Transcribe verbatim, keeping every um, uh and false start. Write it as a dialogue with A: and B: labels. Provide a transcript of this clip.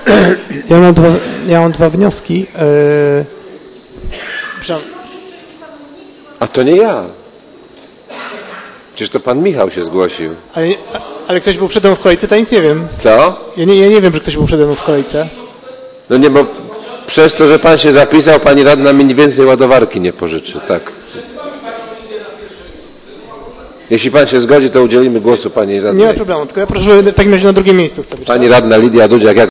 A: Ja mam dwa, ja mam dwa wnioski. Yy...
B: A to nie ja. Przecież to pan Michał się zgłosił.
A: Ale, ale ktoś był przede mną w kolejce, to ja nic nie wiem.
B: Co?
A: Ja nie, ja nie wiem, że ktoś był przede mną w kolejce.
B: No nie, bo przez to, że pan się zapisał, pani radna mi więcej ładowarki nie pożyczy, tak. Jeśli pan się zgodzi, to udzielimy głosu pani radnej.
A: Nie ma problemu, tylko ja proszę, w takim razie na drugim miejscu chcę być.
B: Pani radna Lidia Dudziak, jak